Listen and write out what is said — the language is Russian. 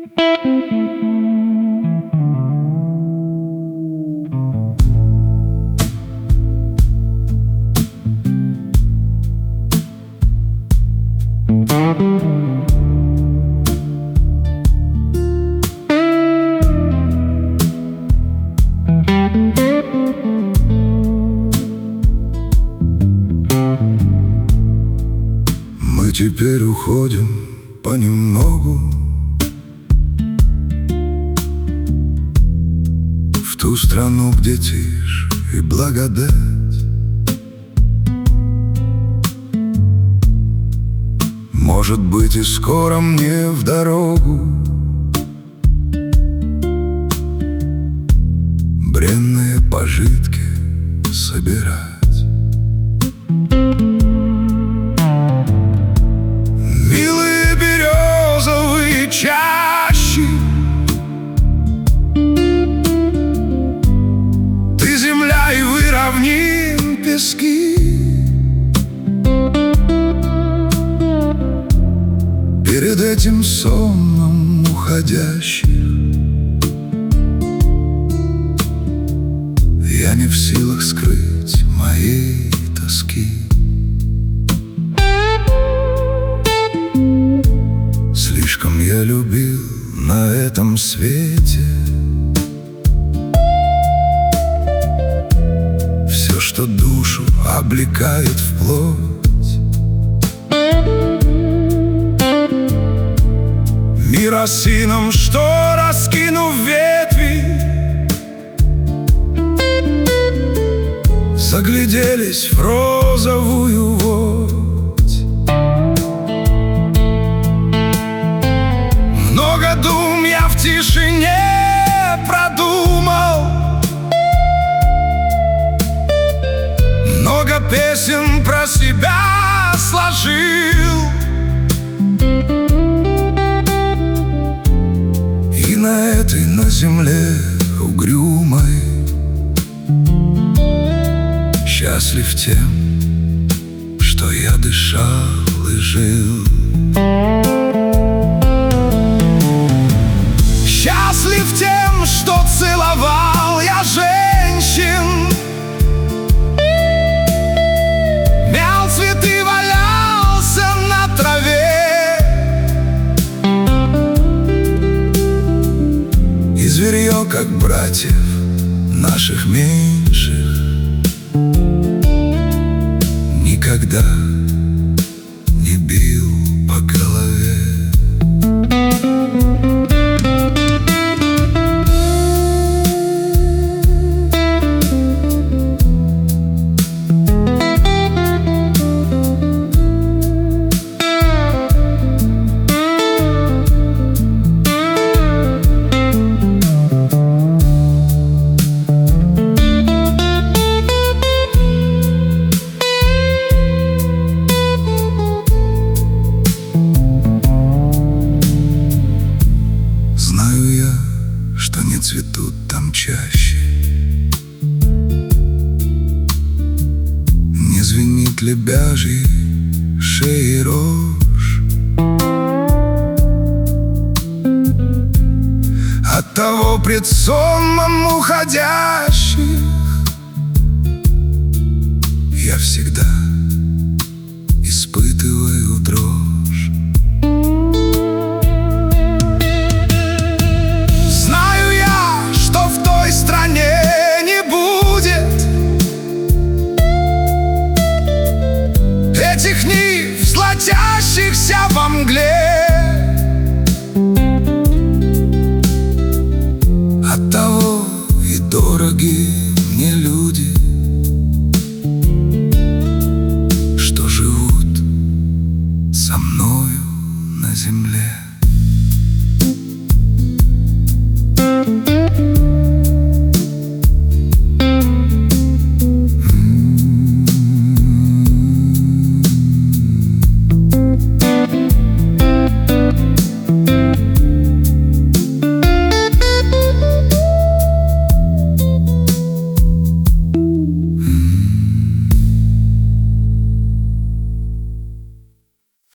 Мы теперь уходим понемногу в ту страну, где тишь и благодать. Может быть, и скоро мне в дорогу бренные пожитки собирать. Милые березовые чащи, ты земля, и вы равнин пески. Перед этим сонмом уходящих я не в силах скрыть моей тоски. Слишком я любил на этом свете все, что душу облекает в плоть. Мир осином, что, раскинув ветви, загляделись в розовую водь. Много дум я в тишине продумал, много песен про себя сложил. И на этой, на земле угрюмой счастлив тем, что я дышал и жил. Счастлив тем, что целовал я женщин, мял цветы, валялся на траве, и зверье, как братьев наших меньших, никогда не бил по голове. Что не цветут там чаще, не звенит лебяжьей шеи рожь. Оттого пред сонмом уходящих я всегда испытываю дрожь. Этих нив, золотящихся во мгле, оттого и дороги мне люди, что живут со мною на земле.